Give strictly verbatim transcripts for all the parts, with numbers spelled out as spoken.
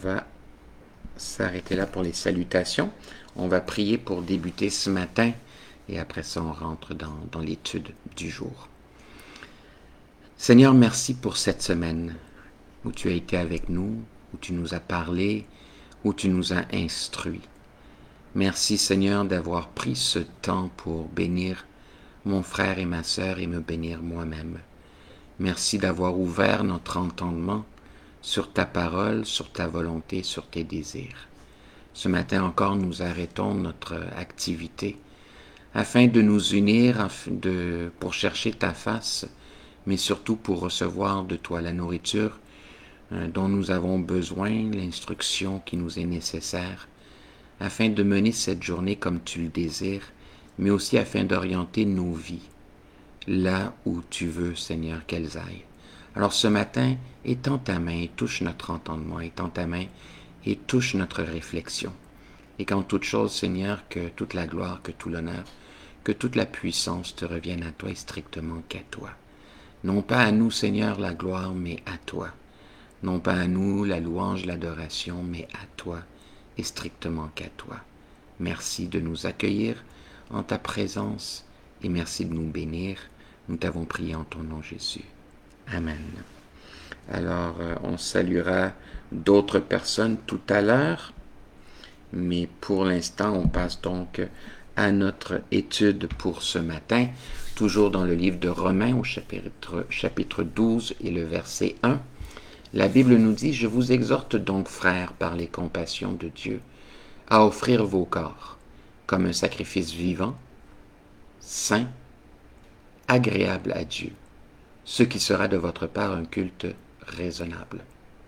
va s'arrêter là pour les salutations. On va prier pour débuter ce matin et après ça, on rentre dans, dans l'étude du jour. Seigneur, merci pour cette semaine où tu as été avec nous, où tu nous as parlé, où tu nous as instruits. Merci Seigneur d'avoir pris ce temps pour bénir mon frère et ma sœur et me bénir moi-même. Merci d'avoir ouvert notre entendement sur ta parole, sur ta volonté, sur tes désirs. Ce matin encore, nous arrêtons notre activité afin de nous unir de, pour chercher ta face, mais surtout pour recevoir de toi la nourriture euh, dont nous avons besoin, l'instruction qui nous est nécessaire, afin de mener cette journée comme tu le désires, mais aussi afin d'orienter nos vies là où tu veux, Seigneur, qu'elles aillent. Alors ce matin, étends ta main et touche notre entendement, étends ta main et touche notre réflexion. Et qu'en toute chose, Seigneur, que toute la gloire, que tout l'honneur, que toute la puissance te revienne à toi et strictement qu'à toi. Non pas à nous, Seigneur, la gloire, mais à toi. Non pas à nous la louange, l'adoration, mais à toi et strictement qu'à toi. Merci de nous accueillir en ta présence et merci de nous bénir. Nous t'avons prié en ton nom, Jésus. Amen. Alors, euh, on saluera d'autres personnes tout à l'heure, mais pour l'instant, on passe donc à notre étude pour ce matin, toujours dans le livre de Romains au chapitre, chapitre douze et le verset un. La Bible nous dit « Je vous exhorte donc, frères, par les compassions de Dieu, à offrir vos corps comme un sacrifice vivant, saint, agréable à Dieu, ce qui sera de votre part un culte raisonnable. »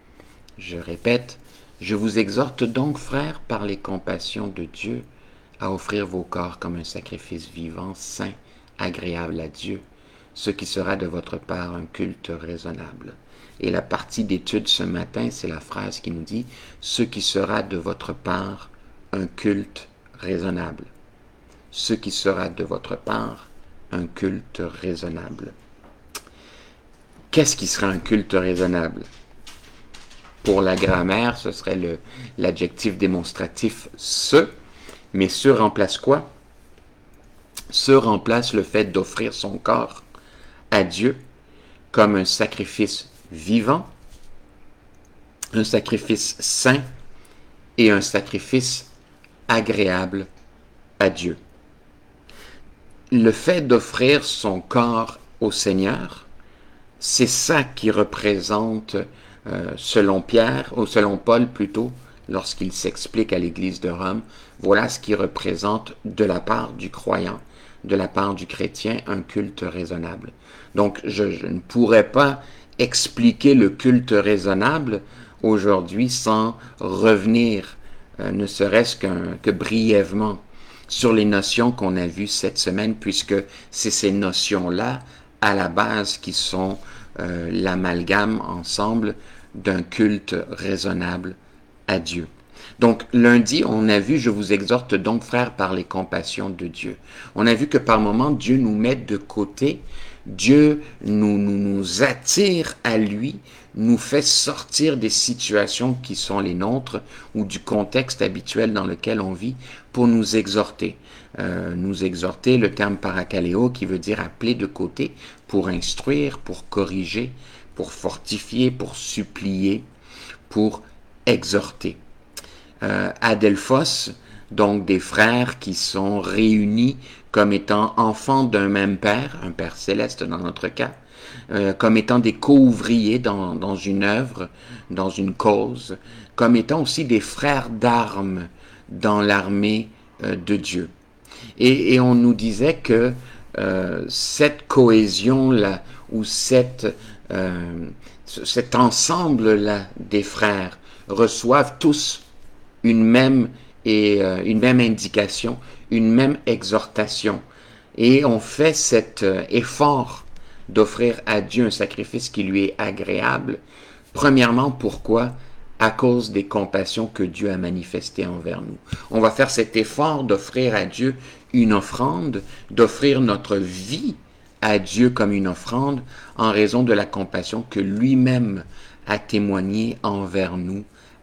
Je répète, « Je vous exhorte donc, frères, par les compassions de Dieu, à offrir vos corps comme un sacrifice vivant, saint, agréable à Dieu, ce qui sera de votre part un culte raisonnable. » Et la partie d'étude ce matin, c'est la phrase qui nous dit « Ce qui sera de votre part un culte raisonnable. » Ce qui sera de votre part un culte raisonnable. Qu'est-ce qui sera un culte raisonnable? Pour la grammaire, ce serait le, l'adjectif démonstratif « ce », mais « ce » remplace quoi? « Ce » remplace le fait d'offrir son corps à Dieu comme un sacrifice vivant, un sacrifice saint et un sacrifice agréable à Dieu. Le fait d'offrir son corps au Seigneur, c'est ça qui représente, euh, selon Pierre, ou selon Paul plutôt, lorsqu'il s'explique à l'Église de Rome, voilà ce qui représente de la part du croyant, de la part du chrétien, un culte raisonnable. Donc, je, je ne pourrais pas expliquer le culte raisonnable aujourd'hui sans revenir, euh, ne serait-ce qu'un, que brièvement, sur les notions qu'on a vues cette semaine, puisque c'est ces notions-là, à la base, qui sont euh, l'amalgame ensemble d'un culte raisonnable à Dieu. Donc, lundi, on a vu, je vous exhorte donc, frères, par les compassions de Dieu. On a vu que par moments, Dieu nous met de côté, Dieu nous, nous, nous attire à lui, nous fait sortir des situations qui sont les nôtres ou du contexte habituel dans lequel on vit pour nous exhorter. Euh, nous exhorter, le terme paracaléo qui veut dire appeler de côté pour instruire, pour corriger, pour fortifier, pour supplier, pour exhorter. Euh, Adelphos, donc des frères qui sont réunis comme étant enfants d'un même Père, un Père céleste dans notre cas, euh, comme étant des co-ouvriers dans, dans une œuvre, dans une cause, comme étant aussi des frères d'armes dans l'armée euh, de Dieu. Et, et on nous disait que euh, cette cohésion-là, ou cette, euh, cet ensemble-là des frères reçoivent tous une même, et, euh, une même indication, une même exhortation. Et on fait cet euh, effort d'offrir à Dieu un sacrifice qui lui est agréable. Premièrement, pourquoi? À cause des compassions que Dieu a manifestées envers nous. On va faire cet effort d'offrir à Dieu une offrande, d'offrir notre vie à Dieu comme une offrande en raison de la compassion que lui-même a témoignée envers nous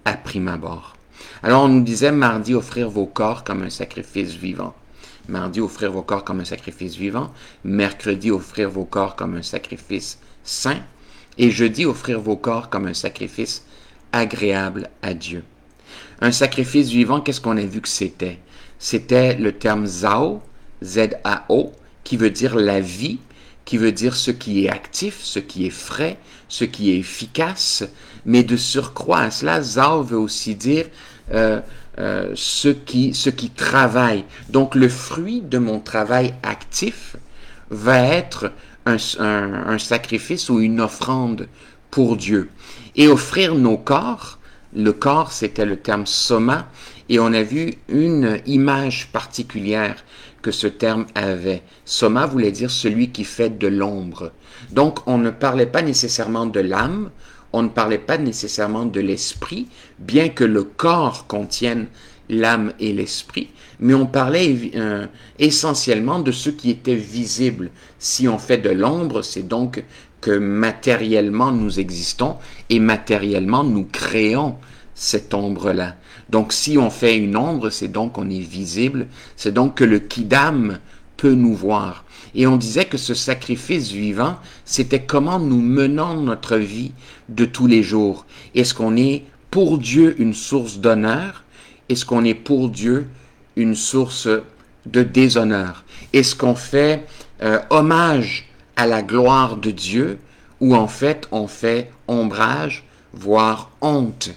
à prime abord. Alors on nous disait mardi, offrir vos corps comme un sacrifice vivant. Mardi, offrir vos corps comme un sacrifice vivant. Mercredi, offrir vos corps comme un sacrifice saint. Et jeudi, offrir vos corps comme un sacrifice agréable à Dieu. Un sacrifice vivant, qu'est-ce qu'on a vu que c'était? C'était le terme zao, Z A O, qui veut dire la vie, qui veut dire ce qui est actif, ce qui est frais, ce qui est efficace. Mais de surcroît à cela, zao veut aussi dire euh, euh, ce qui, ce qui travaille. Donc le fruit de mon travail actif va être un, un, un sacrifice ou une offrande pour Dieu. Et offrir nos corps, le corps c'était le terme soma, et on a vu une image particulière que ce terme avait. Soma voulait dire celui qui fait de l'ombre. Donc on ne parlait pas nécessairement de l'âme, on ne parlait pas nécessairement de l'esprit, bien que le corps contienne l'âme et l'esprit, mais on parlait euh, essentiellement de ce qui était visible. Si on fait de l'ombre, c'est donc que matériellement nous existons et matériellement nous créons cette ombre-là. Donc si on fait une ombre, c'est donc qu'on est visible, c'est donc que le Kidam peut nous voir. Et on disait que ce sacrifice vivant, c'était comment nous menons notre vie de tous les jours. Est-ce qu'on est pour Dieu une source d'honneur? Est-ce qu'on est pour Dieu une source de déshonneur? Est-ce qu'on fait euh, hommage à la gloire de Dieu ou en fait on fait ombrage, voire honte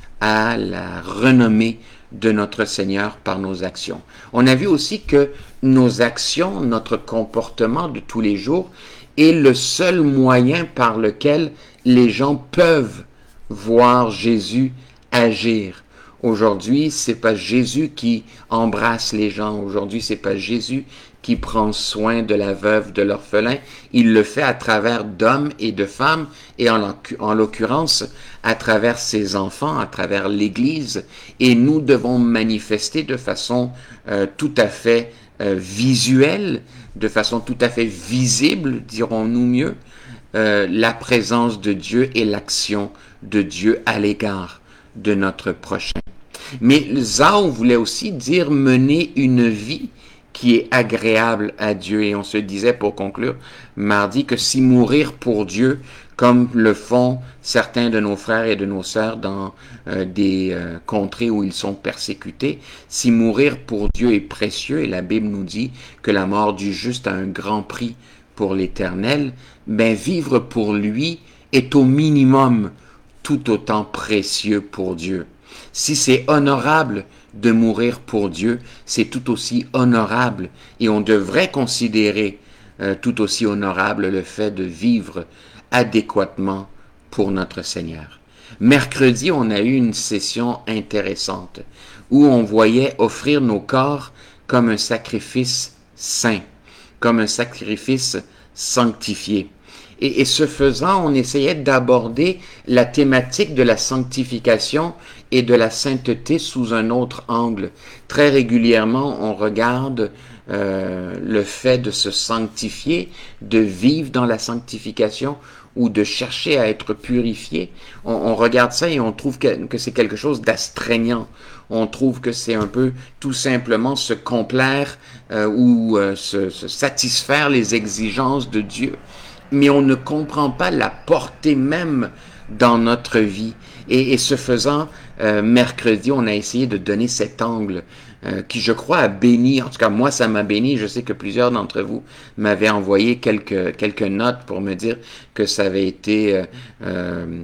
à la renommée de notre Seigneur par nos actions? On a vu aussi que nos actions, notre comportement de tous les jours est le seul moyen par lequel les gens peuvent voir Jésus agir. Aujourd'hui, c'est pas Jésus qui embrasse les gens. Aujourd'hui, c'est pas Jésus qui prend soin de la veuve, de l'orphelin. Il le fait à travers d'hommes et de femmes, et en, en l'occurrence, à travers ses enfants, à travers l'Église. Et nous devons manifester de façon euh, tout à fait euh, visuelle, de façon tout à fait visible, dirons-nous mieux, euh, la présence de Dieu et l'action de Dieu à l'égard de notre prochain. Mais Zao voulait aussi dire mener une vie qui est agréable à Dieu. Et on se disait pour conclure mardi que si mourir pour Dieu, comme le font certains de nos frères et de nos sœurs dans euh, des euh, contrées où ils sont persécutés, si mourir pour Dieu est précieux, et la Bible nous dit que la mort du juste a un grand prix pour l'Éternel, ben vivre pour lui est au minimum tout autant précieux pour Dieu. Si c'est honorable de mourir pour Dieu, c'est tout aussi honorable, et on devrait considérer euh, tout aussi honorable le fait de vivre adéquatement pour notre Seigneur. Mercredi, on a eu une session intéressante où on voyait offrir nos corps comme un sacrifice saint, comme un sacrifice sanctifié. Et, et ce faisant, on essayait d'aborder la thématique de la sanctification et de la sainteté sous un autre angle. Très régulièrement, on regarde euh, le fait de se sanctifier, de vivre dans la sanctification ou de chercher à être purifié. On, on regarde ça et on trouve que, que c'est quelque chose d'astreignant. On trouve que c'est un peu tout simplement se complaire euh, ou euh, se, se satisfaire les exigences de Dieu. Mais on ne comprend pas la portée même dans notre vie. Et, et ce faisant, euh, mercredi, on a essayé de donner cet angle euh, qui, je crois, a béni. En tout cas, moi, ça m'a béni. Je sais que plusieurs d'entre vous m'avaient envoyé quelques, quelques notes pour me dire que ça avait été euh, euh,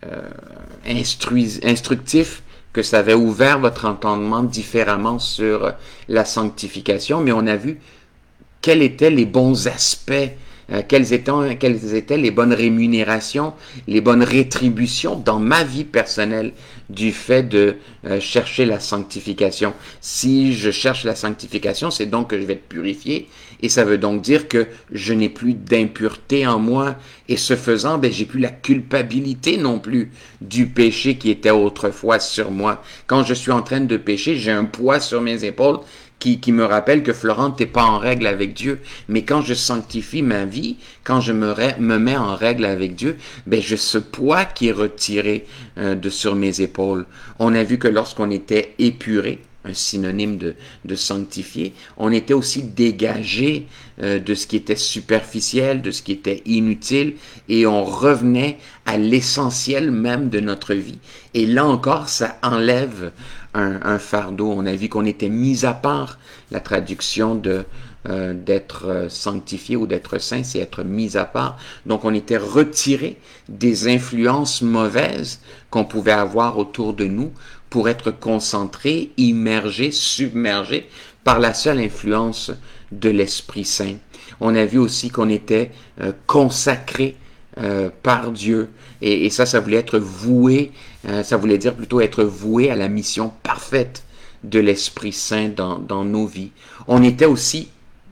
instruis, instructif, que ça avait ouvert votre entendement différemment sur la sanctification. Mais on a vu quels étaient les bons aspects, Euh, quelles, étaient, quelles étaient les bonnes rémunérations, les bonnes rétributions dans ma vie personnelle du fait de euh, chercher la sanctification. Si je cherche la sanctification, c'est donc que je vais être purifié, et ça veut donc dire que je n'ai plus d'impureté en moi, et ce faisant, ben, j'ai plus la culpabilité non plus du péché qui était autrefois sur moi. Quand je suis en train de pécher, j'ai un poids sur mes épaules qui, qui me rappelle que Florent, t'es pas en règle avec Dieu. Mais quand je sanctifie ma vie, quand je me, me mets en règle avec Dieu, ben j'ai ce poids qui est retiré euh, de sur mes épaules. On a vu que lorsqu'on était épuré, un synonyme de, de sanctifié, on était aussi dégagé euh, de ce qui était superficiel, de ce qui était inutile, et on revenait à l'essentiel même de notre vie. Et là encore, ça enlève un, un fardeau. On a vu qu'on était mis à part. La traduction de euh, d'être sanctifié ou d'être saint, c'est être mis à part. Donc on était retiré des influences mauvaises qu'on pouvait avoir autour de nous pour être concentré, immergé, submergé par la seule influence de l'Esprit Saint. On a vu aussi qu'on était euh, consacré euh, par Dieu. Et, et ça, ça voulait être voué, euh, ça voulait dire plutôt être voué à la mission parfaite de l'Esprit Saint dans, dans nos vies. On était aussi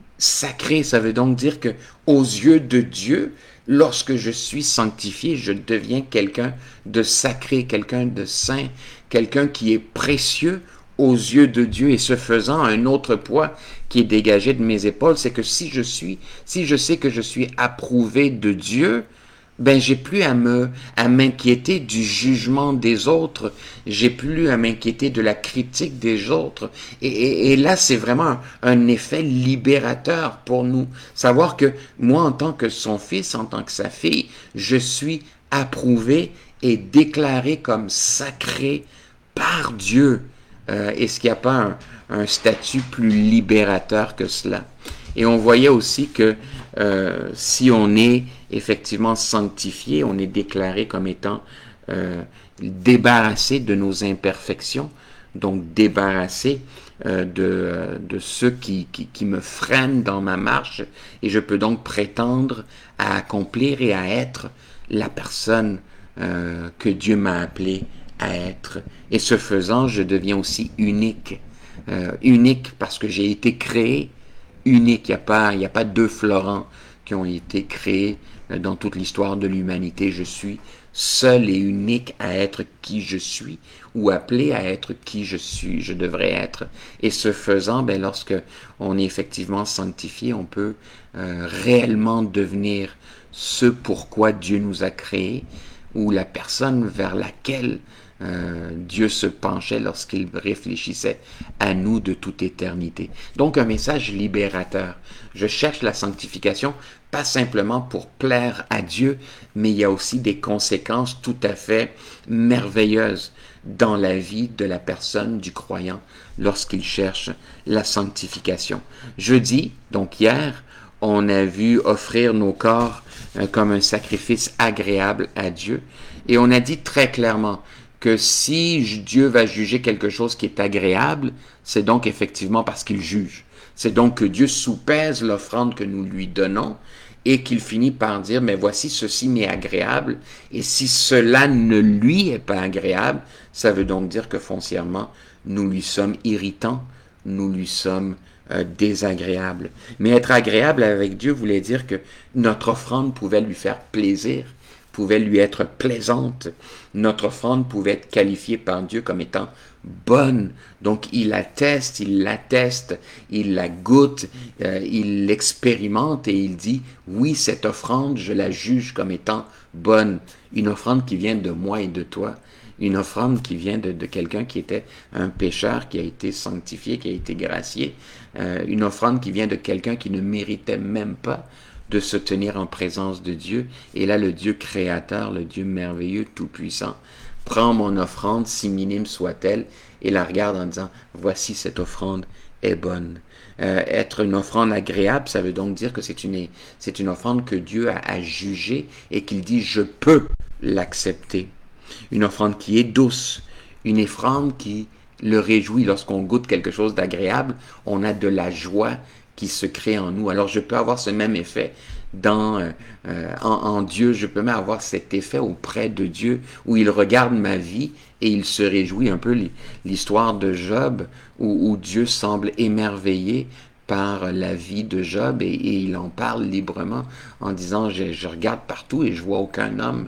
sacré, ça veut donc dire que aux yeux de Dieu, lorsque je suis sanctifié, je deviens quelqu'un de sacré, quelqu'un de saint, quelqu'un qui est précieux aux yeux de Dieu. Et ce faisant, un autre poids qui est dégagé de mes épaules, c'est que si je suis, si je sais que je suis approuvé de Dieu, ben j'ai plus à me à m'inquiéter du jugement des autres, j'ai plus à m'inquiéter de la critique des autres. Et, et, et là, c'est vraiment un, un effet libérateur pour nous. Savoir que moi, en tant que son fils, en tant que sa fille, je suis approuvé et déclaré comme sacré par Dieu. Euh, Est-ce qu'il n'y a pas un, un statut plus libérateur que cela? Et on voyait aussi que euh, si on est effectivement sanctifié, on est déclaré comme étant euh, débarrassé de nos imperfections, donc débarrassé euh, de, de ceux qui, qui, qui me freinent dans ma marche, et je peux donc prétendre à accomplir et à être la personne euh, que Dieu m'a appelé à être. Et ce faisant, je deviens aussi unique. Euh, unique parce que j'ai été créé unique. Il n'y a pas, il n'y a pas deux Florent qui ont été créés dans toute l'histoire de l'humanité. Je suis seul et unique à être qui je suis ou appelé à être qui je suis, je devrais être. Et ce faisant, ben, lorsque on est effectivement sanctifié, on peut euh, réellement devenir ce pourquoi Dieu nous a créés ou la personne vers laquelle Euh, Dieu se penchait lorsqu'il réfléchissait à nous de toute éternité. Donc un message libérateur. Je cherche la sanctification pas simplement pour plaire à Dieu, mais il y a aussi des conséquences tout à fait merveilleuses dans la vie de la personne, du croyant, lorsqu'il cherche la sanctification. Jeudi, donc hier, on a vu offrir nos corps euh, comme un sacrifice agréable à Dieu, et on a dit très clairement que si Dieu va juger quelque chose qui est agréable, c'est donc effectivement parce qu'il juge. C'est donc que Dieu soupèse l'offrande que nous lui donnons et qu'il finit par dire, mais voici, ceci m'est agréable, et si cela ne lui est pas agréable, ça veut donc dire que foncièrement, nous lui sommes irritants, nous lui sommes euh, désagréables. Mais être agréable avec Dieu voulait dire que notre offrande pouvait lui faire plaisir, pouvait lui être plaisante. Notre offrande pouvait être qualifiée par Dieu comme étant bonne. Donc il atteste, il l'atteste, il la goûte, euh, il l'expérimente et il dit, oui, cette offrande, je la juge comme étant bonne. Une offrande qui vient de moi et de toi. Une offrande qui vient de, de quelqu'un qui était un pécheur, qui a été sanctifié, qui a été gracié. Euh, une offrande qui vient de quelqu'un qui ne méritait même pas de se tenir en présence de Dieu. Et là, le Dieu créateur, le Dieu merveilleux, tout-puissant, prend mon offrande, si minime soit-elle, et la regarde en disant, voici cette offrande est bonne. Euh, être une offrande agréable, ça veut donc dire que c'est une, c'est une offrande que Dieu a, a jugée et qu'il dit, je peux l'accepter. Une offrande qui est douce, une offrande qui le réjouit. Lorsqu'on goûte quelque chose d'agréable, on a de la joie qui se crée en nous. Alors je peux avoir ce même effet dans, euh, en, en Dieu, je peux même avoir cet effet auprès de Dieu où il regarde ma vie et il se réjouit, un peu l'histoire de Job où, où Dieu semble émerveillé par la vie de Job et, et il en parle librement en disant je, je regarde partout et je vois aucun homme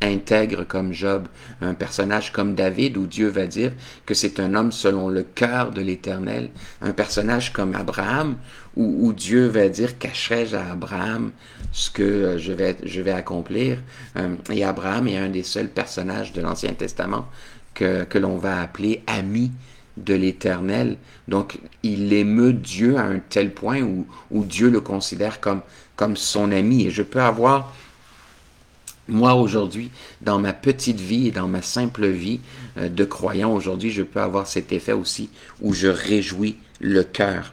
intègre comme Job, un personnage comme David où Dieu va dire que c'est un homme selon le cœur de l'Éternel, un personnage comme Abraham où, où Dieu va dire cacherai-je à Abraham ce que je vais, je vais accomplir. Et Abraham est un des seuls personnages de l'Ancien Testament que, que l'on va appeler ami de l'Éternel. Donc, il émeut Dieu à un tel point où, où Dieu le considère comme, comme son ami. Et je peux avoir, moi aujourd'hui, dans ma petite vie et dans ma simple vie euh, de croyant aujourd'hui, je peux avoir cet effet aussi où je réjouis le cœur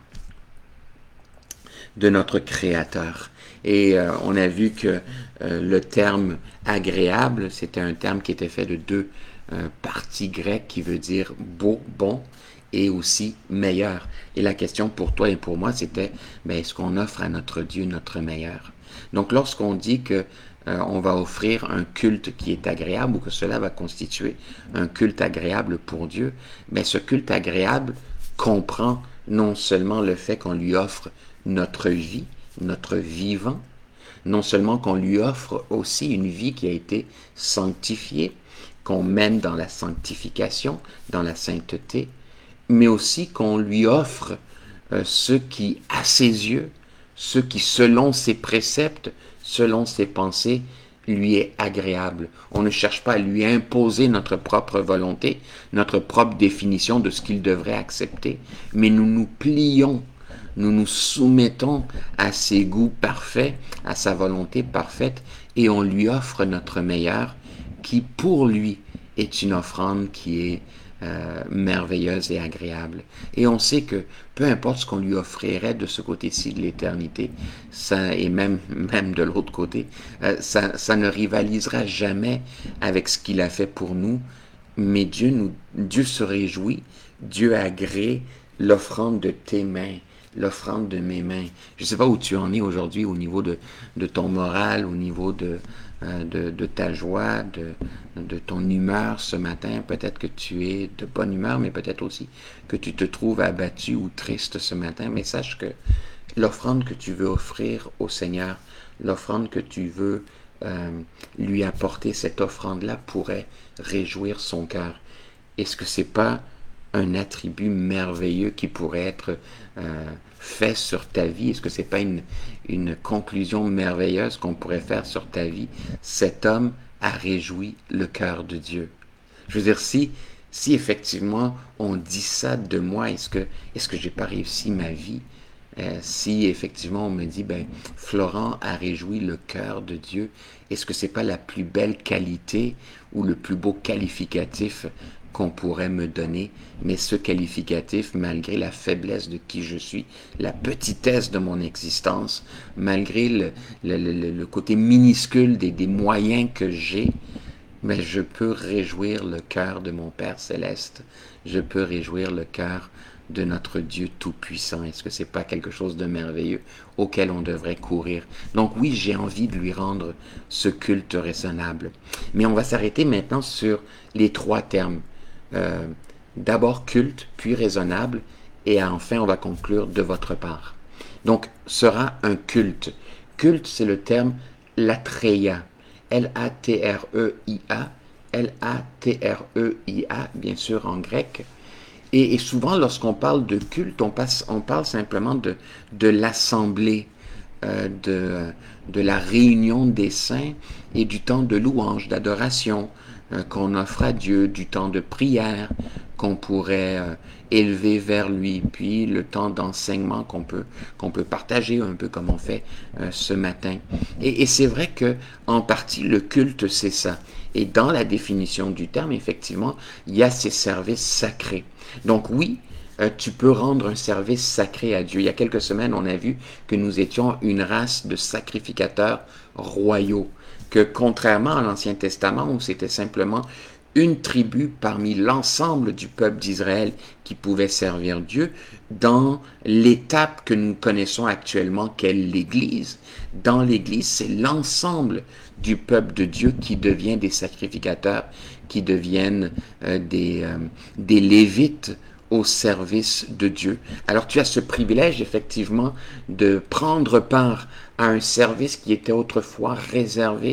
de notre Créateur. Et euh, on a vu que euh, le terme agréable, c'était un terme qui était fait de deux euh, parties grecques qui veut dire beau, bon, et aussi meilleur. Et la question pour toi et pour moi, c'était, ben, est-ce qu'on offre à notre Dieu notre meilleur? Donc lorsqu'on dit que euh, on va offrir un culte qui est agréable ou que cela va constituer un culte agréable pour Dieu, ben, ce culte agréable comprend non seulement le fait qu'on lui offre notre vie, notre vivant, non seulement qu'on lui offre aussi une vie qui a été sanctifiée, qu'on mène dans la sanctification, dans la sainteté, mais aussi qu'on lui offre euh, ce qui, à ses yeux, ce qui, selon ses préceptes, selon ses pensées, lui est agréable. On ne cherche pas à lui imposer notre propre volonté, notre propre définition de ce qu'il devrait accepter, mais nous nous plions, nous nous soumettons à ses goûts parfaits, à sa volonté parfaite, et on lui offre notre meilleur, qui pour lui est une offrande qui est euh, merveilleuse et agréable. Et on sait que peu importe ce qu'on lui offrirait de ce côté-ci de l'éternité, ça, et même, même de l'autre côté, euh, ça, ça ne rivalisera jamais avec ce qu'il a fait pour nous, mais Dieu, nous, Dieu se réjouit, Dieu agrée l'offrande de tes mains, l'offrande de mes mains. Je ne sais pas où tu en es aujourd'hui au niveau de, de ton moral, au niveau de, euh, de, de ta joie, de, de ton humeur ce matin. Peut-être que tu es de bonne humeur, mais peut-être aussi que tu te trouves abattu ou triste ce matin. Mais sache que l'offrande que tu veux offrir au Seigneur, l'offrande que tu veux euh, lui apporter, cette offrande-là pourrait réjouir son cœur. Est-ce que c'est pas un attribut merveilleux qui pourrait être euh, fait sur ta vie? Est-ce que c'est pas une, une conclusion merveilleuse qu'on pourrait faire sur ta vie? Cet homme a réjoui le cœur de Dieu. Je veux dire, si, si effectivement on dit ça de moi, est-ce que, est-ce que j'ai pas réussi ma vie? Euh, si effectivement on me dit, ben, Florent a réjoui le cœur de Dieu, est-ce que c'est pas la plus belle qualité ou le plus beau qualificatif qu'on pourrait me donner, mais ce qualificatif, malgré la faiblesse de qui je suis, la petitesse de mon existence, malgré le, le, le, le côté minuscule des, des moyens que j'ai, mais je peux réjouir le cœur de mon Père céleste, je peux réjouir le cœur de notre Dieu tout-puissant. Est-ce que c'est pas quelque chose de merveilleux auquel on devrait courir? Donc oui, j'ai envie de lui rendre ce culte raisonnable. Mais on va s'arrêter maintenant sur les trois termes. Euh, d'abord culte, puis raisonnable, et enfin on va conclure de votre part. Donc sera un culte. Culte, c'est le terme latreia, L A T R E I A, L A T R E I A, bien sûr en grec. Et, et souvent, lorsqu'on parle de culte, on, passe, on parle simplement de, de l'assemblée, euh, de, de la réunion des saints et du temps de louange, d'adoration euh, qu'on offre à Dieu, du temps de prière qu'on pourrait euh, élever vers lui, puis le temps d'enseignement qu'on peut, qu'on peut partager un peu comme on fait euh, ce matin. Et, et c'est vrai que en partie, le culte, c'est ça. Et dans la définition du terme, effectivement, il y a ces services sacrés. Donc oui, euh, tu peux rendre un service sacré à Dieu. Il y a quelques semaines, on a vu que nous étions une race de sacrificateurs royaux, que contrairement à l'Ancien Testament, où c'était simplement une tribu parmi l'ensemble du peuple d'Israël qui pouvait servir Dieu, dans l'étape que nous connaissons actuellement, qu'est l'Église. Dans l'Église, c'est l'ensemble du peuple de Dieu qui devient des sacrificateurs, qui deviennent euh, des, euh, des Lévites au service de Dieu. Alors tu as ce privilège effectivement de prendre part à un service qui était autrefois réservé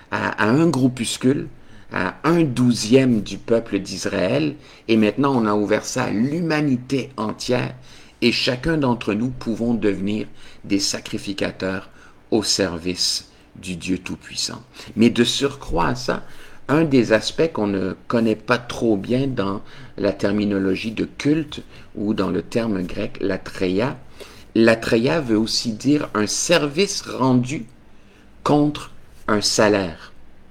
à, à un groupuscule, à un douzième du peuple d'Israël, et maintenant on a ouvert ça à l'humanité entière, et chacun d'entre nous pouvons devenir des sacrificateurs au service du Dieu Tout-Puissant. Mais de surcroît à ça, un des aspects qu'on ne connaît pas trop bien dans la terminologie de culte ou dans le terme grec latreia, latreia veut aussi dire un service rendu contre un salaire.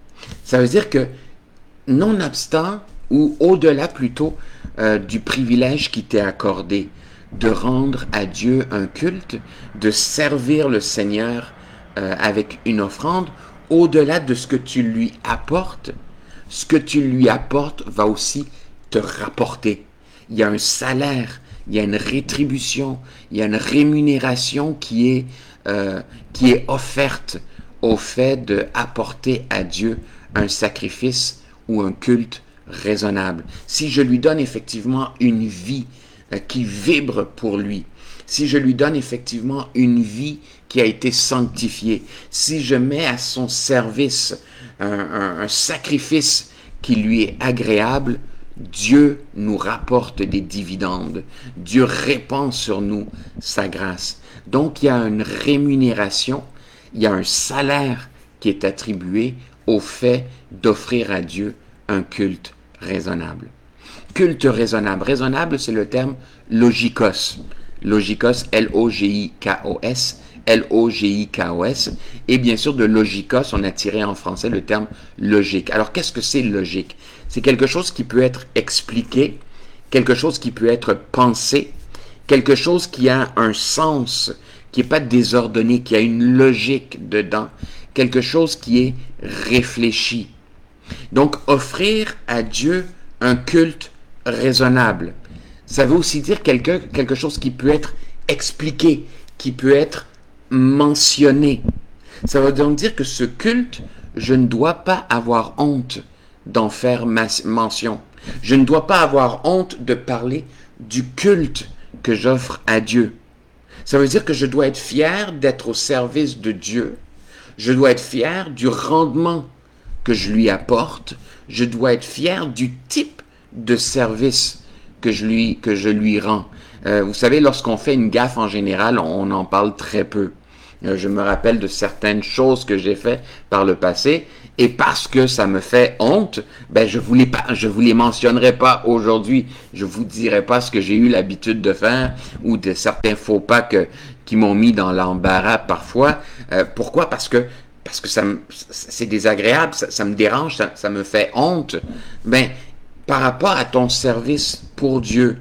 Ça veut dire que nonobstant ou au-delà plutôt euh, du privilège qui t'est accordé de rendre à Dieu un culte, de servir le Seigneur euh, avec une offrande, au-delà de ce que tu lui apportes, ce que tu lui apportes va aussi te rapporter. Il y a un salaire, il y a une rétribution, il y a une rémunération qui est, euh, qui est offerte au fait d'apporter à Dieu un sacrifice ou un culte raisonnable. Si je lui donne effectivement une vie euh, qui vibre pour lui, si je lui donne effectivement une vie qui a été sanctifiée, si je mets à son service un, un, un sacrifice qui lui est agréable, Dieu nous rapporte des dividendes. Dieu répand sur nous sa grâce. Donc il y a une rémunération, il y a un salaire qui est attribué au fait d'offrir à Dieu un culte raisonnable. Culte raisonnable. Raisonnable, c'est le terme logikos. Logikos, L O G I K O S, L O G I K O S. Et bien sûr, de logikos, on a tiré en français le terme logique. Alors, qu'est-ce que c'est logique? C'est quelque chose qui peut être expliqué, quelque chose qui peut être pensé, quelque chose qui a un sens, qui n'est pas désordonné, qui a une logique dedans, quelque chose qui est réfléchi. Donc, offrir à Dieu un culte raisonnable, ça veut aussi dire quelque, quelque chose qui peut être expliqué, qui peut être mentionné. Ça veut donc dire que ce culte, je ne dois pas avoir honte d'en faire mention. Je ne dois pas avoir honte de parler du culte que j'offre à Dieu. Ça veut dire que je dois être fier d'être au service de Dieu. Je dois être fier du rendement que je lui apporte. Je dois être fier du type de service que je lui, que je lui rends. Euh, vous savez, lorsqu'on fait une gaffe en général, on en parle très peu. Euh, je me rappelle de certaines choses que j'ai fait par le passé, et parce que ça me fait honte, ben je vous les pas, je vous les mentionnerai pas aujourd'hui. Je vous dirai pas ce que j'ai eu l'habitude de faire ou de certains faux pas que qui m'ont mis dans l'embarras parfois. Euh, pourquoi? Parce que parce que ça me, c'est désagréable, ça, ça me dérange, ça, ça me fait honte. Ben par rapport à ton service pour Dieu,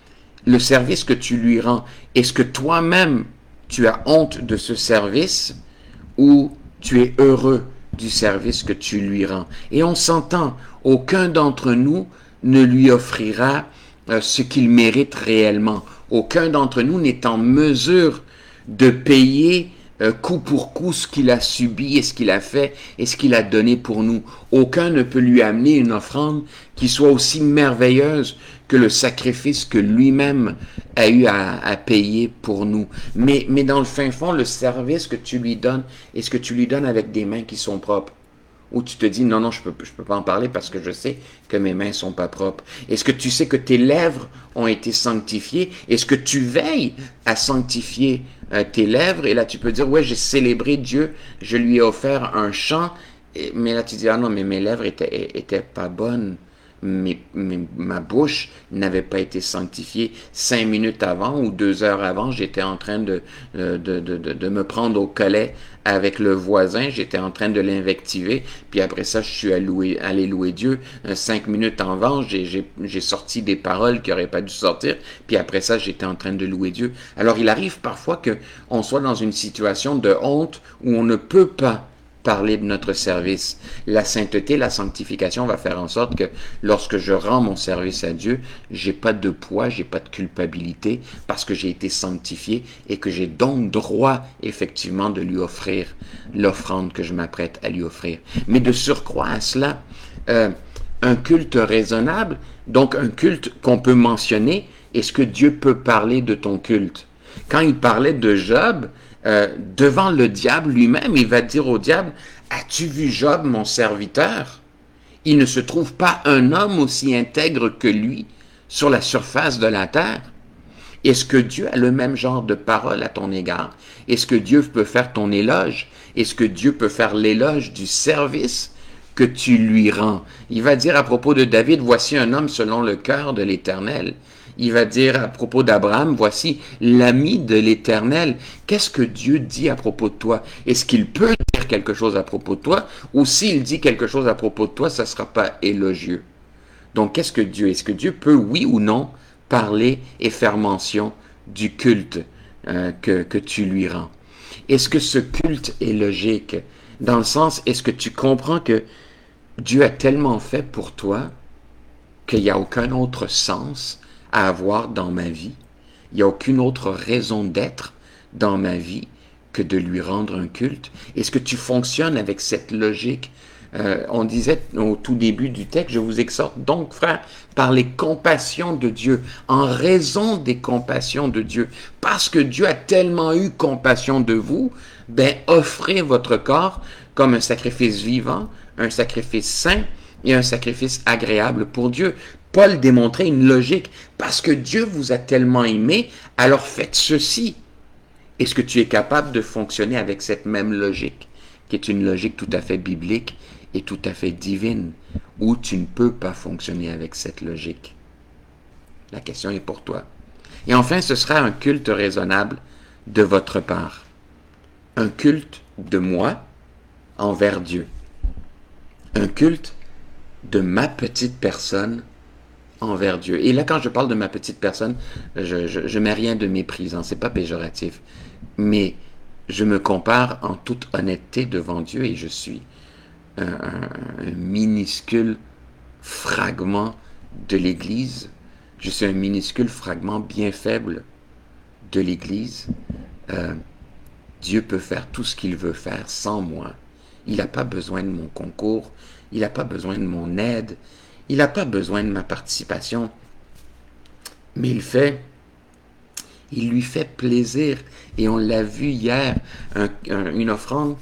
le service que tu lui rends, est-ce que toi-même tu as honte de ce service ou tu es heureux du service que tu lui rends? Et on s'entend, aucun d'entre nous ne lui offrira euh, ce qu'il mérite réellement. Aucun d'entre nous n'est en mesure de payer euh, coup pour coup ce qu'il a subi et ce qu'il a fait et ce qu'il a donné pour nous. Aucun ne peut lui amener une offrande qui soit aussi merveilleuse que le sacrifice que lui-même a eu à, à payer pour nous. Mais, mais dans le fin fond, le service que tu lui donnes, est-ce que tu lui donnes avec des mains qui sont propres? Ou tu te dis, non, non, je peux, je peux pas en parler parce que je sais que mes mains sont pas propres. Est-ce que tu sais que tes lèvres ont été sanctifiées? Est-ce que tu veilles à sanctifier euh, tes lèvres? Et là, tu peux dire, ouais, j'ai célébré Dieu, je lui ai offert un chant. Et, mais là, tu dis, ah non, mais mes lèvres étaient, étaient pas bonnes. Mes, mes, ma bouche n'avait pas été sanctifiée. Cinq minutes avant ou deux heures avant, j'étais en train de, de, de, de, de me prendre au collet avec le voisin, j'étais en train de l'invectiver, puis après ça, je suis allé louer, allé louer Dieu. Cinq minutes avant, j'ai, j'ai, j'ai sorti des paroles qui n'auraient pas dû sortir, puis après ça, j'étais en train de louer Dieu. Alors, il arrive parfois qu'on soit dans une situation de honte où on ne peut pas parler de notre service. La sainteté, la sanctification va faire en sorte que lorsque je rends mon service à Dieu, j'ai pas de poids, j'ai pas de culpabilité parce que j'ai été sanctifié et que j'ai donc droit effectivement de lui offrir l'offrande que je m'apprête à lui offrir. Mais de surcroît à cela, euh, un culte raisonnable, donc un culte qu'on peut mentionner, est-ce que Dieu peut parler de ton culte? Quand il parlait de Job, euh, devant le diable lui-même, il va dire au diable, « As-tu vu Job, mon serviteur? Il ne se trouve pas un homme aussi intègre que lui sur la surface de la terre. » Est-ce que Dieu a le même genre de parole à ton égard? Est-ce que Dieu peut faire ton éloge? Est-ce que Dieu peut faire l'éloge du service que tu lui rends? Il va dire à propos de David, voici un homme selon le cœur de l'Éternel. Il va dire à propos d'Abraham, voici l'ami de l'Éternel. Qu'est-ce que Dieu dit à propos de toi? Est-ce qu'il peut dire quelque chose à propos de toi? Ou s'il dit quelque chose à propos de toi, ça ne sera pas élogieux. Donc, qu'est-ce que Dieu? Est-ce que Dieu peut, oui ou non, parler et faire mention du culte euh, que, que tu lui rends? Est-ce que ce culte est logique? Dans le sens, est-ce que tu comprends que Dieu a tellement fait pour toi qu'il n'y a aucun autre sens à avoir dans ma vie? Il n'y a aucune autre raison d'être dans ma vie que de lui rendre un culte? Est-ce que tu fonctionnes avec cette logique? Euh, on disait au tout début du texte, je vous exhorte donc, frères, par les compassions de Dieu, en raison des compassions de Dieu, parce que Dieu a tellement eu compassion de vous, ben offrez votre corps comme un sacrifice vivant, un sacrifice saint et un sacrifice agréable pour Dieu. Paul démontrait une logique, parce que Dieu vous a tellement aimé, alors faites ceci. Est-ce que tu es capable de fonctionner avec cette même logique, qui est une logique tout à fait biblique et tout à fait divine, ou tu ne peux pas fonctionner avec cette logique? La question est pour toi. Et enfin, ce sera un culte raisonnable de votre part. Un culte de moi envers Dieu. Un culte de ma petite personne envers Dieu. Et là, quand je parle de ma petite personne, je ne mets rien de méprisant, c'est pas péjoratif. Mais je me compare en toute honnêteté devant Dieu et je suis un, un, un minuscule fragment de l'Église. Je suis un minuscule fragment bien faible de l'Église. Euh, Dieu peut faire tout ce qu'il veut faire sans moi. Il n'a pas besoin de mon concours, il n'a pas besoin de mon aide, il n'a pas besoin de ma participation. Mais il fait, il lui fait plaisir. Et on l'a vu hier, un, un, une offrande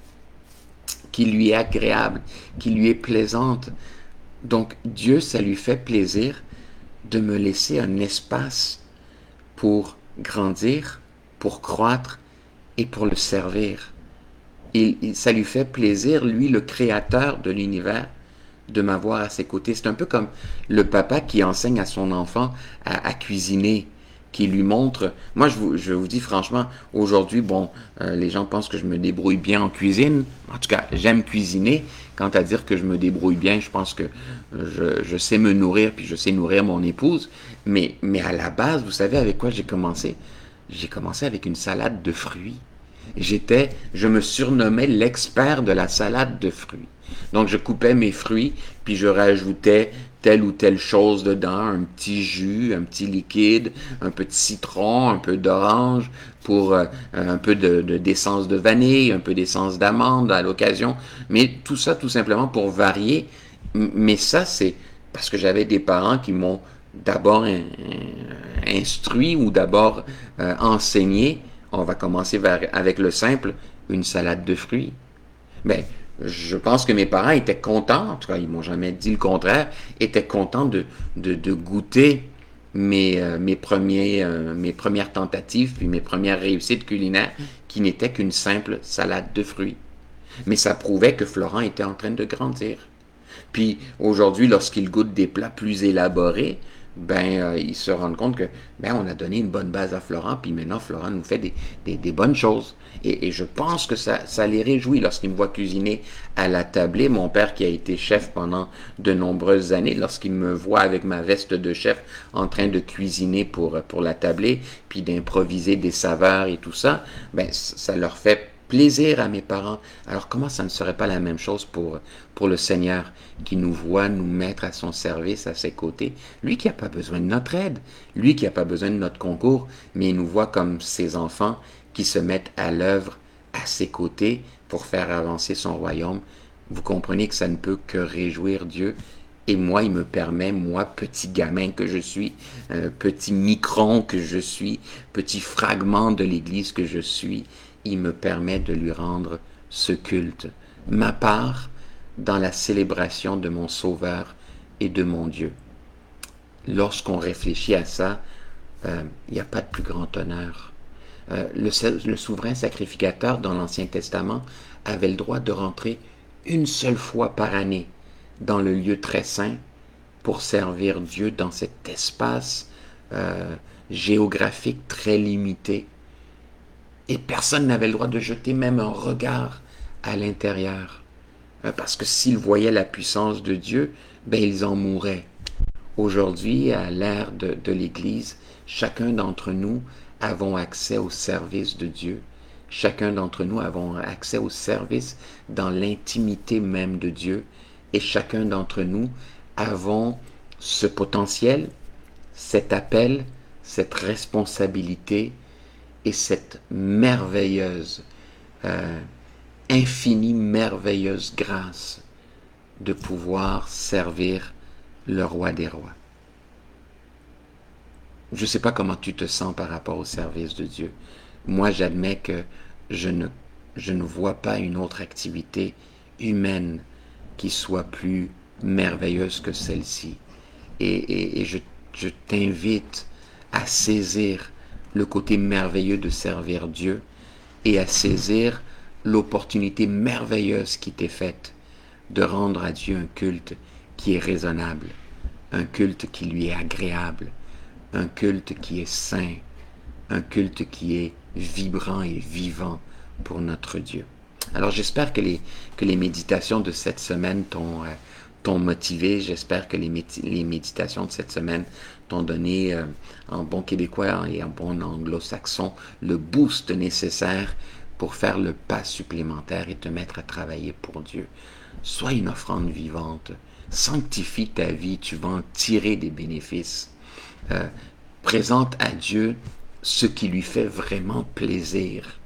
qui lui est agréable, qui lui est plaisante. Donc Dieu, ça lui fait plaisir de me laisser un espace pour grandir, pour croître et pour le servir. Il, il, ça lui fait plaisir, lui, le créateur de l'univers, de m'avoir à ses côtés. C'est un peu comme le papa qui enseigne à son enfant à, à cuisiner, qui lui montre... Moi, je vous, je vous dis franchement, aujourd'hui, bon, euh, les gens pensent que je me débrouille bien en cuisine. En tout cas, j'aime cuisiner. Quant à dire que je me débrouille bien, je pense que je, je sais me nourrir, puis je sais nourrir mon épouse. Mais, mais à la base, vous savez avec quoi j'ai commencé? J'ai commencé avec une salade de fruits. J'étais, je me surnommais l'expert de la salade de fruits. Donc, je coupais mes fruits, puis je rajoutais telle ou telle chose dedans, un petit jus, un petit liquide, un peu de citron, un peu d'orange, pour euh, un peu de, de, d'essence de vanille, un peu d'essence d'amande à l'occasion. Mais tout ça, tout simplement pour varier. Mais ça, c'est parce que j'avais des parents qui m'ont d'abord in, instruit ou d'abord euh, enseigné. On va commencer vers, avec le simple, une salade de fruits. Ben, je pense que mes parents étaient contents, en tout cas, ils m'ont jamais dit le contraire, étaient contents de, de, de goûter mes, euh, mes, premiers, euh, mes premières tentatives, puis mes premières réussites culinaires, qui n'étaient qu'une simple salade de fruits. Mais ça prouvait que Florent était en train de grandir. Puis aujourd'hui, lorsqu'il goûte des plats plus élaborés, ben euh, ils se rendent compte que ben on a donné une bonne base à Florent, puis maintenant Florent nous fait des, des, des bonnes choses. Et, et je pense que ça, ça les réjouit lorsqu'ils me voient cuisiner à la tablée. Mon père qui a été chef pendant de nombreuses années, lorsqu'il me voit avec ma veste de chef en train de cuisiner pour, pour la tablée, puis d'improviser des saveurs et tout ça, ben ça leur fait plaisir à mes parents. Alors comment ça ne serait pas la même chose pour, pour le Seigneur qui nous voit nous mettre à son service, à ses côtés? Lui qui n'a pas besoin de notre aide, lui qui n'a pas besoin de notre concours, mais il nous voit comme ses enfants qui se mettent à l'œuvre à ses côtés pour faire avancer son royaume. Vous comprenez que ça ne peut que réjouir Dieu. Et moi, il me permet, moi, petit gamin que je suis, euh, petit micron que je suis, petit fragment de l'Église que je suis, il me permet de lui rendre ce culte, ma part dans la célébration de mon Sauveur et de mon Dieu. Lorsqu'on réfléchit à ça, euh, il n'y a pas de plus grand honneur. Euh, le, le souverain sacrificateur dans l'Ancien Testament avait le droit de rentrer une seule fois par année dans le lieu très saint pour servir Dieu dans cet espace euh, géographique très limité. Et personne n'avait le droit de jeter même un regard à l'intérieur. Euh, parce que s'ils voyaient la puissance de Dieu, ben ils en mouraient. Aujourd'hui, à l'ère de, de l'Église, chacun d'entre nous avons accès au service de Dieu. Chacun d'entre nous avons accès au service dans l'intimité même de Dieu. Et chacun d'entre nous avons ce potentiel, cet appel, cette responsabilité et cette merveilleuse, euh, infinie, merveilleuse grâce de pouvoir servir le roi des rois. Je ne sais pas comment tu te sens par rapport au service de Dieu. Moi, j'admets que je ne, je ne vois pas une autre activité humaine qui soit plus merveilleuse que celle-ci. Et, et, et je, je t'invite à saisir le côté merveilleux de servir Dieu et à saisir l'opportunité merveilleuse qui t'est faite de rendre à Dieu un culte qui est raisonnable, un culte qui lui est agréable, un culte qui est saint, un culte qui est vibrant et vivant pour notre Dieu. Alors j'espère que les, que les méditations de cette semaine t'ont, euh, t'ont motivé, j'espère que les, médi- les méditations de cette semaine t'ont donné, euh, en bon québécois et en bon anglo-saxon, le boost nécessaire pour faire le pas supplémentaire et te mettre à travailler pour Dieu. Sois une offrande vivante, sanctifie ta vie, tu vas en tirer des bénéfices. Euh, présente à Dieu ce qui lui fait vraiment plaisir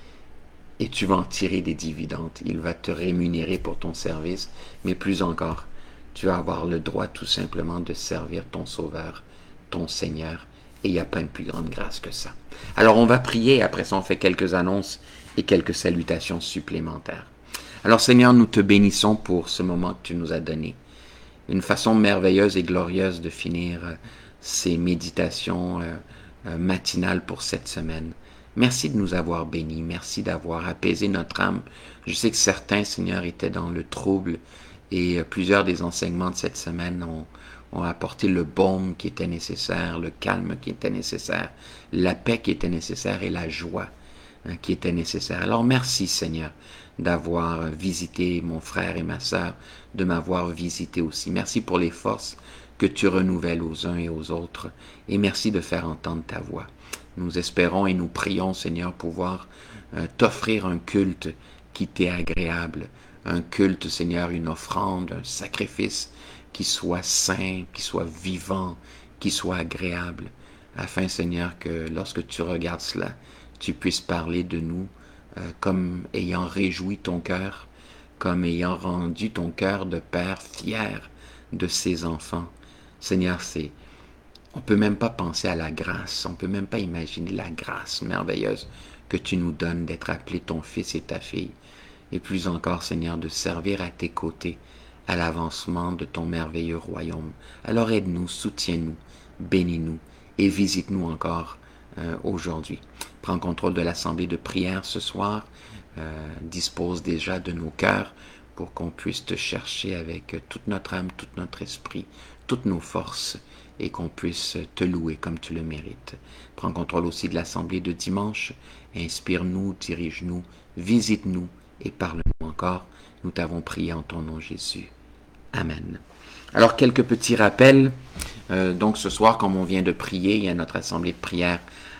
et tu vas en tirer des dividendes. Il va te rémunérer pour ton service, mais plus encore, tu vas avoir le droit tout simplement de servir ton Sauveur, ton Seigneur, et il n'y a pas une plus grande grâce que ça. Alors on va prier, après ça on fait quelques annonces et quelques salutations supplémentaires. Alors Seigneur, nous te bénissons pour ce moment que tu nous as donné. Une façon merveilleuse et glorieuse de finir euh, ces méditations euh, euh, matinales pour cette semaine. Merci de nous avoir bénis. Merci d'avoir apaisé notre âme. Je sais que certains, Seigneur, étaient dans le trouble et euh, plusieurs des enseignements de cette semaine ont, ont apporté le baume qui était nécessaire, le calme qui était nécessaire, la paix qui était nécessaire et la joie hein, qui était nécessaire. Alors merci, Seigneur, d'avoir visité mon frère et ma sœur, de m'avoir visité aussi. Merci pour les forces que tu renouvelles aux uns et aux autres, et merci de faire entendre ta voix. Nous espérons et nous prions, Seigneur, pouvoir euh, t'offrir un culte qui t'est agréable, un culte, Seigneur, une offrande, un sacrifice qui soit saint, qui soit vivant, qui soit agréable, afin, Seigneur, que lorsque tu regardes cela, tu puisses parler de nous euh, comme ayant réjoui ton cœur, comme ayant rendu ton cœur de père fier de ses enfants. Seigneur, c'est, on ne peut même pas penser à la grâce, on ne peut même pas imaginer la grâce merveilleuse que tu nous donnes d'être appelé ton fils et ta fille, et plus encore, Seigneur, de servir à tes côtés à l'avancement de ton merveilleux royaume. Alors aide-nous, soutiens-nous, bénis-nous et visite-nous encore euh, aujourd'hui. Prends contrôle de l'assemblée de prière ce soir, euh, dispose déjà de nos cœurs pour qu'on puisse te chercher avec toute notre âme, tout notre esprit, toutes nos forces, et qu'on puisse te louer comme tu le mérites. Prends contrôle aussi de l'assemblée de dimanche, inspire-nous, dirige-nous, visite-nous et parle-nous encore. Nous t'avons prié en ton nom Jésus. Amen. Alors quelques petits rappels. Euh, donc ce soir, comme on vient de prier, il y a notre assemblée de prière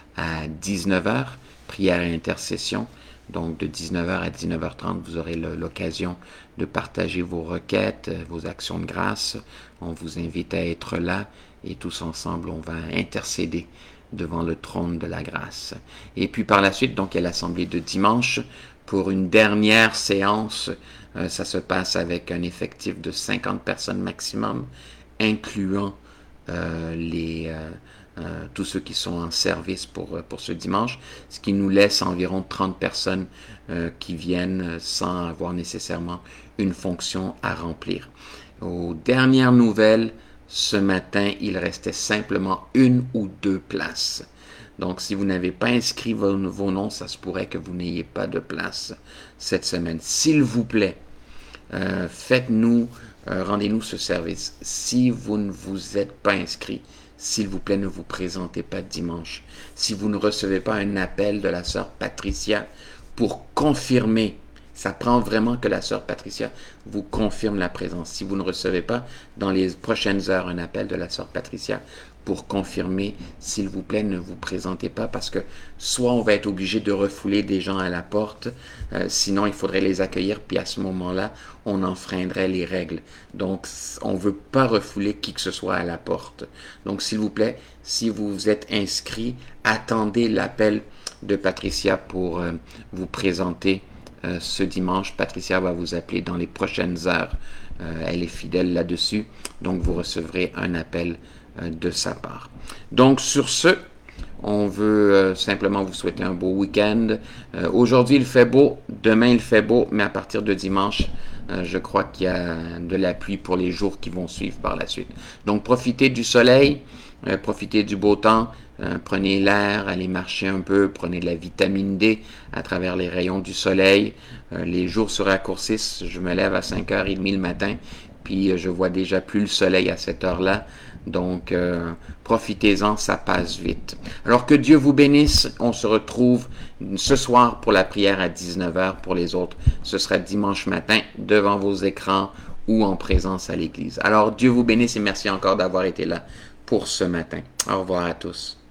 à dix-neuf heures, prière et intercession. Donc de dix-neuf heures à dix-neuf heures trente, vous aurez l'occasion de partager vos requêtes, vos actions de grâce. On vous invite à être là et tous ensemble, on va intercéder devant le trône de la grâce. Et puis par la suite, donc il y a l'assemblée de dimanche pour une dernière séance. Euh, ça se passe avec un effectif de cinquante personnes maximum, incluant euh, les, euh, euh, tous ceux qui sont en service pour, pour ce dimanche, ce qui nous laisse environ trente personnes euh, qui viennent sans avoir nécessairement une fonction à remplir. Aux dernières nouvelles, ce matin, il restait simplement une ou deux places. Donc, si vous n'avez pas inscrit vos, vos noms, ça se pourrait que vous n'ayez pas de place cette semaine. S'il vous plaît, euh, faites-nous, euh, rendez-nous ce service. Si vous ne vous êtes pas inscrit, s'il vous plaît, ne vous présentez pas dimanche. Si vous ne recevez pas un appel de la sœur Patricia pour confirmer, ça prend vraiment que la sœur Patricia vous confirme la présence. Si vous ne recevez pas dans les prochaines heures un appel de la sœur Patricia pour confirmer, s'il vous plaît, ne vous présentez pas parce que soit on va être obligé de refouler des gens à la porte, euh, sinon il faudrait les accueillir, puis à ce moment-là, on enfreindrait les règles. Donc, on ne veut pas refouler qui que ce soit à la porte. Donc, s'il vous plaît, si vous vous êtes inscrit, attendez l'appel de Patricia pour euh, vous présenter euh, ce dimanche. Patricia va vous appeler dans les prochaines heures. Euh, elle est fidèle là-dessus, donc vous recevrez un appel de sa part. Donc, sur ce, on veut euh, simplement vous souhaiter un beau week-end. Euh, aujourd'hui, il fait beau. Demain, il fait beau. Mais à partir de dimanche, euh, je crois qu'il y a de la pluie pour les jours qui vont suivre par la suite. Donc, profitez du soleil. Euh, profitez du beau temps. Euh, prenez l'air. Allez marcher un peu. Prenez de la vitamine D à travers les rayons du soleil. Euh, les jours se raccourcissent. Je me lève à cinq heures trente le matin. Puis, euh, je vois déjà plus le soleil à cette heure-là. Donc, euh, profitez-en, ça passe vite. Alors que Dieu vous bénisse. On se retrouve ce soir pour la prière à dix-neuf heures. Pour les autres, ce sera dimanche matin devant vos écrans ou en présence à l'église. Alors, Dieu vous bénisse et merci encore d'avoir été là pour ce matin. Au revoir à tous.